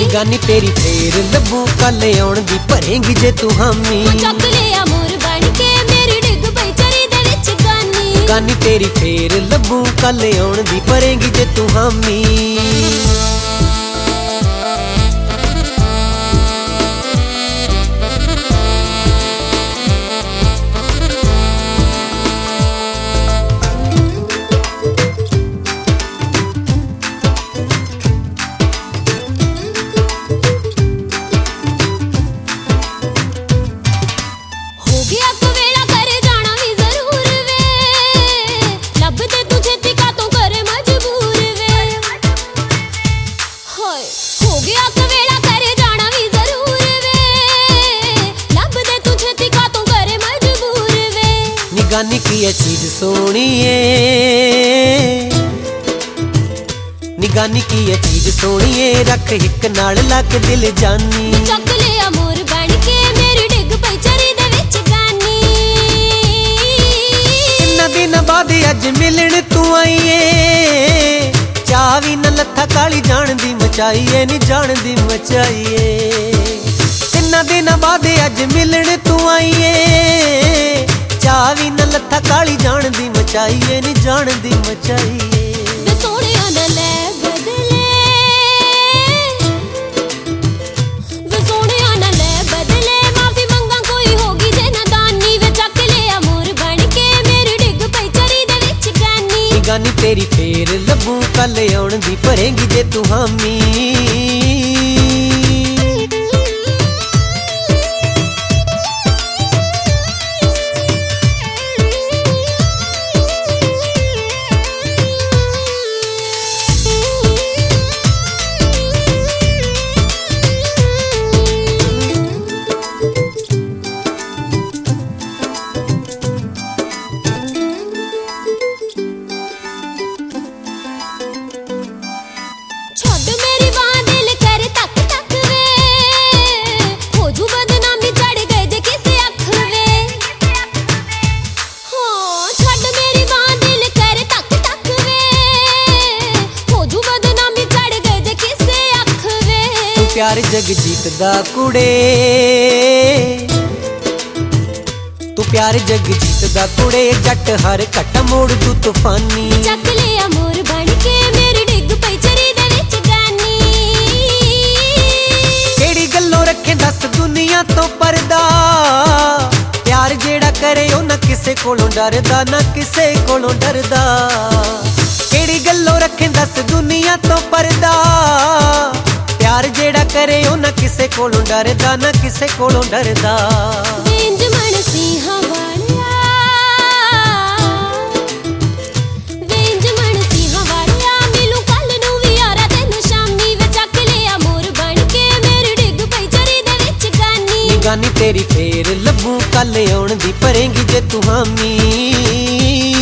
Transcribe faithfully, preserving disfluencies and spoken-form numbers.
निगानी तेरी फेर लबू कल आउण दी भरेंगी जे तू हामी। चक लिया मोर बन के मेरी डिग पई चरी दे विच गानी। निगानी तेरी फेर लबू कल आउण दी भरेंगी जे तू हामी। निगानी की ये चीज सोनी है, निगानी की ये चीज सोनी है, रख हिक नाल लक दिल जानी। चक लिया मोर बन के मेरी डिग पई चरी दे विच गानी। इन्ना दिन बाद अज मिलन तू आई है, चाह भी न लथा काली जान दी मचाई है, नी जान दी मचाई है। इन्ना दिन बाद अज मिलन तू आई है, चाह भी न लथा काली जान दी मचाई है, नी जान दी मचाई है। वे सोहणिया ना ले बदले, वे सोहणिया ना ले बदले, माफी मंगा कोई होगी जे नादानी। वे चक लिया मोर बन के मेरी डिग पई चरी दे विच गानी। निगानी तेरी फेर लबू कल आउण दी भरेंगी जे तू हामी। प्यार जग जीतदा कुड़े, तू प्यार जग जीतदा कुड़े, जट हर घट मोड़ तू तूफानी। चक लिया मोर बन के मेरी डिग पई चरी दे विच गानी। केड़ी गल्लों रखे दस दुनिया तो परदा, प्यार जेड़ा करे ओ ना किसे कोलों डरदा, ना किसे कोलों डरदा। केड़ी गल्लों रखे दस दुनिया तो परदा, प्यार जेड़ा करे ओ ना किसे कोलों डरदा, ना किसे कोलों डरदा। वेंज मन सिंहा वालिया, वेंज मन सिंहा वालिया, मिलू कल नू वी यारा तेनू शामी। वे चक लिया मोर बन के मेरी डिग पई चरी दे विच गानी। निगानी तेरी फेर लबू कल आउण दी भरेंगी जे तू हामी।